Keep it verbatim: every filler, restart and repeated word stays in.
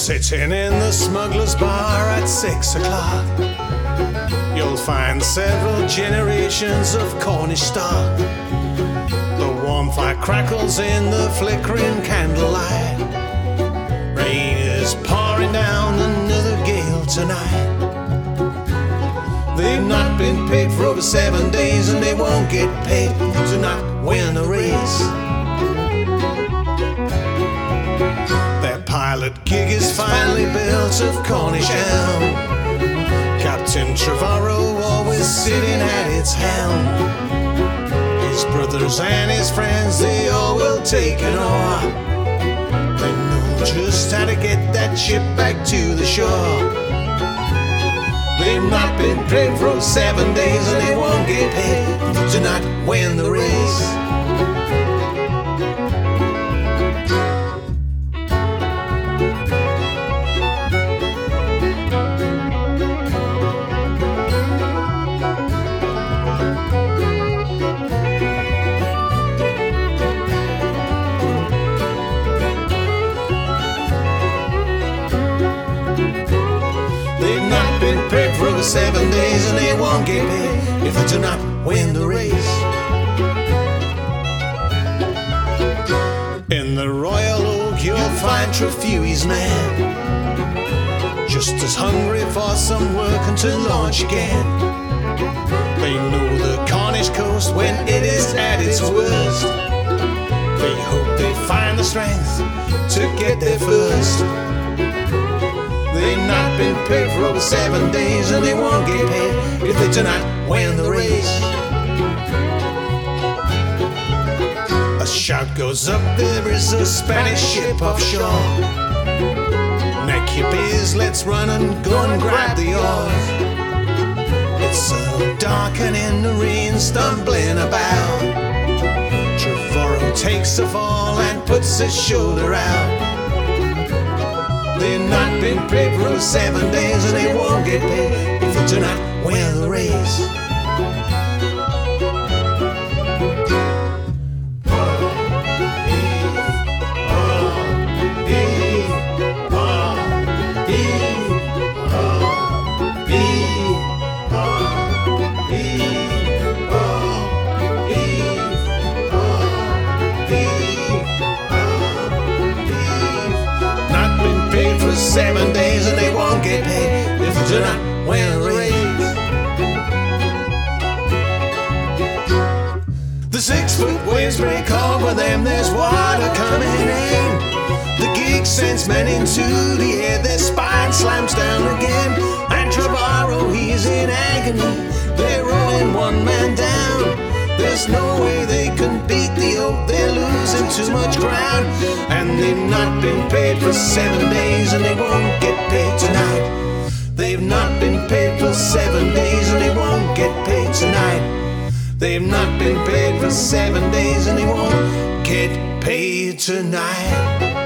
Sitting in the smuggler's bar at six o'clock, you'll find several generations of Cornish stock. The warm fire crackles in the flickering candlelight. Rain is pouring down another gale tonight. They've not been paid for over seven days, and they won't get paid to not win the race. Their pilot gig is finally built of Cornish elm. Captain Trevorrow always sitting at its helm. His brothers and his friends, they all will take an oar. They know just how to get that ship back to the shore. They've not been paid for seven days, and they won't get paid to not win the race. They've not been paid for over seven days, and they won't get paid if they do not win the race. In the Royal Oak you'll find Trefury's men, just as hungry for some work and to launch again. They know the Cornish coast when it is at its worst. They hope they find the strength to get there first. They've not been paid for over seven days, and they won't get paid if they do not win the race. A shout goes up, there is a Spanish ship offshore. Neck your beers, let's run and go and grab the oars. It's so dark and in the rain, stumbling about. Trevorrow takes a fall and puts his shoulder out. They've not been paid for seven days, and they won't get paid if they do not win the race. Seven days, and they won't get paid if they do not win the race. The six-foot waves break over them, there's water coming in. The gig sends men into the air, their spine slams down again. And Trevorrow, he's in agony, they're rowing one man down. There's no way they can beat the Oak, they're losing too much ground. And they've not been paid for seven days, and they won't get paid tonight. They've not been paid for seven days, and they won't get paid tonight. They've not been paid for seven days, and they won't get paid tonight.